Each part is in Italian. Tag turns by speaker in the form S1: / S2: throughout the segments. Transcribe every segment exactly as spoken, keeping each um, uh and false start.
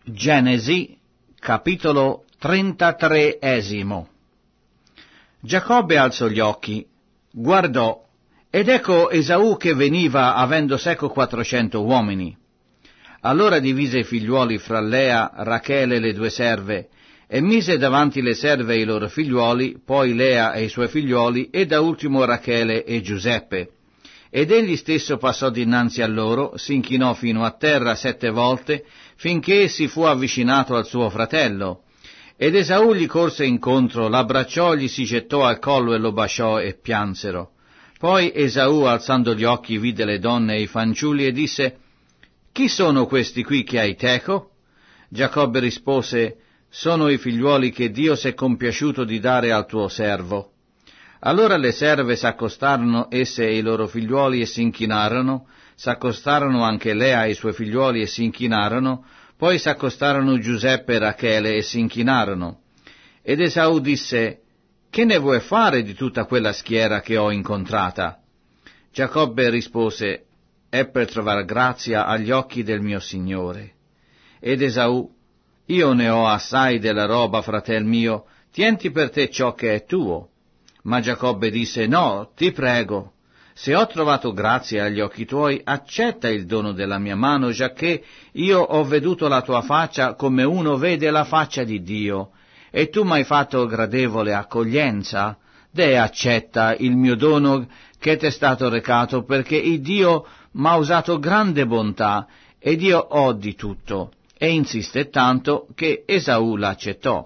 S1: Genesi, capitolo trentatreesimo. Giacobbe alzò gli occhi, guardò, ed ecco Esaù che veniva avendo seco quattrocento uomini. Allora divise i figliuoli fra Lea, Rachele e le due serve, e mise davanti le serve e i loro figliuoli, poi Lea e i suoi figliuoli, e da ultimo Rachele e Giuseppe. Ed egli stesso passò dinanzi a loro, si inchinò fino a terra sette volte, finché si fu avvicinato al suo fratello. Ed Esaù gli corse incontro, l'abbracciò, gli si gettò al collo e lo baciò, e piansero. Poi Esaù, alzando gli occhi, vide le donne e i fanciulli, e disse: «Chi sono questi qui che hai teco?» Giacobbe rispose: «Sono i figliuoli che Dio s'è compiaciuto di dare al tuo servo». Allora le serve s'accostarono esse e i loro figliuoli e si inchinarono, s'accostarono anche Lea e i suoi figliuoli e si inchinarono, poi s'accostarono Giuseppe e Rachele e si inchinarono. Ed Esaù disse: «Che ne vuoi fare di tutta quella schiera che ho incontrata?» Giacobbe rispose: «È per trovar grazia agli occhi del mio Signore». Ed Esaù: «Io ne ho assai della roba, fratel mio, tienti per te ciò che è tuo». Ma Giacobbe disse: «No, ti prego, se ho trovato grazia agli occhi tuoi, accetta il dono della mia mano, giacché io ho veduto la tua faccia come uno vede la faccia di Dio, e tu m'hai fatto gradevole accoglienza. Deh, accetta il mio dono che t'è stato recato, perché il Dio m'ha usato grande bontà, ed io ho di tutto». E insiste tanto che Esaù l'accettò.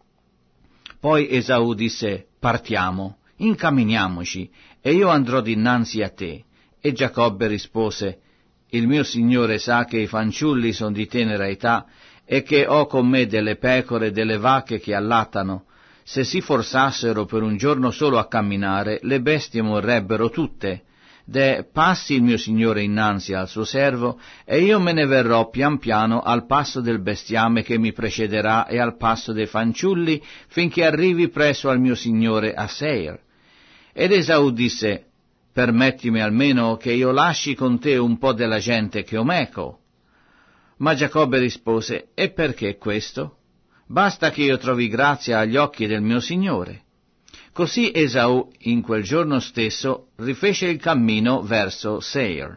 S1: Poi Esaù disse: «Partiamo, incamminiamoci, e io andrò dinanzi a te». E Giacobbe rispose: «Il mio Signore sa che i fanciulli sono di tenera età, e che ho con me delle pecore e delle vacche che allattano. Se si forzassero per un giorno solo a camminare, le bestie morrebbero tutte. Deh, passi il mio Signore innanzi al suo servo, e io me ne verrò pian piano al passo del bestiame che mi precederà e al passo dei fanciulli, finché arrivi presso al mio Signore a Seir». Ed Esaù disse: «Permettimi almeno che io lasci con te un po' della gente che ho meco». Ma Giacobbe rispose: «E perché questo? Basta che io trovi grazia agli occhi del mio Signore». Così Esaù, in quel giorno stesso, rifece il cammino verso Seir.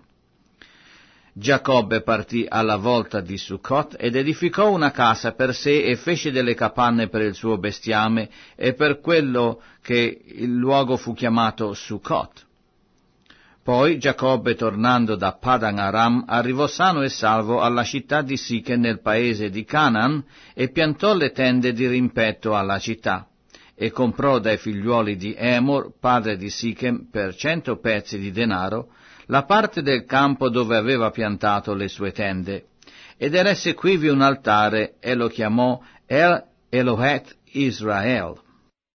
S1: Giacobbe partì alla volta di Succot ed edificò una casa per sé e fece delle capanne per il suo bestiame, e per quello che il luogo fu chiamato Succot. Poi Giacobbe, tornando da Padan Aram, arrivò sano e salvo alla città di Sichem nel paese di Canaan, e piantò le tende di rimpetto alla città. E comprò dai figliuoli di Emor, padre di Sichem, per cento pezzi di denaro, la parte del campo dove aveva piantato le sue tende. Ed eresse quivi un altare, e lo chiamò El Elohet Israel.